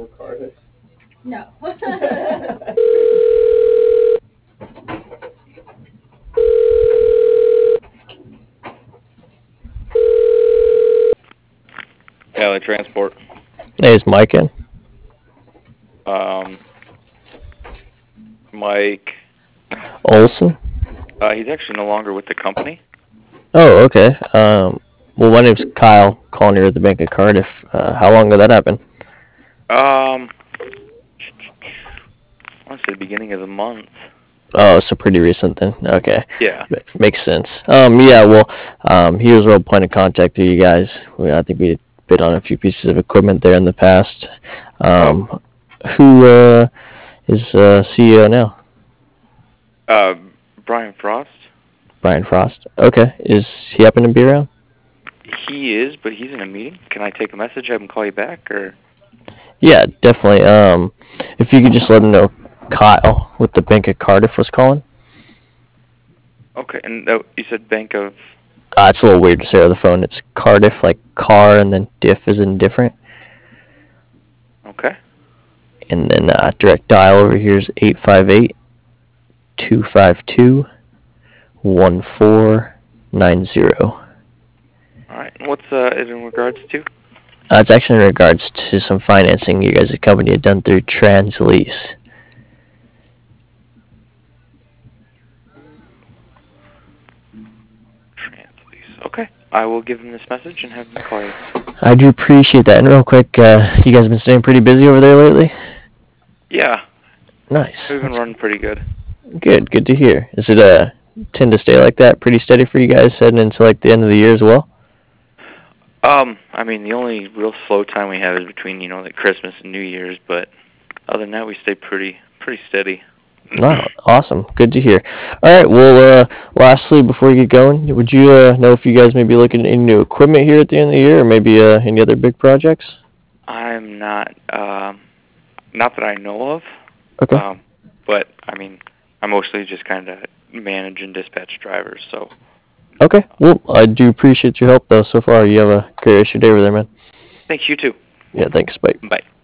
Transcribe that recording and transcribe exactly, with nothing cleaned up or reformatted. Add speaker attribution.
Speaker 1: more Cardiff?
Speaker 2: No.
Speaker 3: Cali Transport.
Speaker 4: Hey, is Mike in?
Speaker 3: Um, Mike.
Speaker 4: Olson?
Speaker 3: Uh, he's actually no longer with the company.
Speaker 4: Oh, okay. Um, well, my name's Kyle, calling here at the Bank of Cardiff. Uh, how long did that happen?
Speaker 3: Um, I want to say the beginning of the month.
Speaker 4: Oh, so pretty recent then. Okay.
Speaker 3: Yeah.
Speaker 4: Makes sense. Um, yeah, well, um, he was a real point of contact to you guys. We, I think we bid on a few pieces of equipment there in the past. Um,
Speaker 3: Oh.
Speaker 4: Who uh, is uh, C E O now?
Speaker 3: Uh, Brian Frost.
Speaker 4: Brian Frost. Okay. Is he happen to be around?
Speaker 3: He is, but he's in a meeting. Can I take a message, have him call you back, or?
Speaker 4: Yeah, definitely. Um, if you could just let him know Kyle with the Bank of Cardiff was calling.
Speaker 3: Okay, and uh, you said Bank of...
Speaker 4: Uh, it's a little weird to say over the phone. It's Cardiff, like car, and then diff is in different.
Speaker 3: Okay.
Speaker 4: And then uh, direct dial over here is eight five eight, two five two, one four nine zero.
Speaker 3: All right, and what's uh, it in regards to?
Speaker 4: Uh, it's actually in regards to some financing you guys' company had done through TransLease.
Speaker 3: TransLease. Okay, I will give him this message and have him call you.
Speaker 4: I do appreciate that. And real quick, uh, you guys been staying pretty busy over there lately?
Speaker 3: Yeah.
Speaker 4: Nice.
Speaker 3: We've been
Speaker 4: That's
Speaker 3: running pretty good.
Speaker 4: good. Good to hear. Is it uh, tend to stay like that, pretty steady for you guys heading into like the end of the year as well?
Speaker 3: Um, I mean, the only real slow time we have is between, you know, like Christmas and New Year's, but other than that, we stay pretty, pretty steady.
Speaker 4: No, awesome. Good to hear. All right. Well, uh, lastly, before you get going, would you uh, know if you guys may be looking at any new equipment here at the end of the year, or maybe uh, any other big projects?
Speaker 3: I'm not, um, not that I know of.
Speaker 4: Okay.
Speaker 3: Um, but I mean, I mostly just kind of manage and dispatch drivers. So.
Speaker 4: Okay. Well, I do appreciate your help though so far. You have a great rest of your day over there, man.
Speaker 3: Thanks. You too.
Speaker 4: Yeah. Thanks. Bye.
Speaker 3: Bye.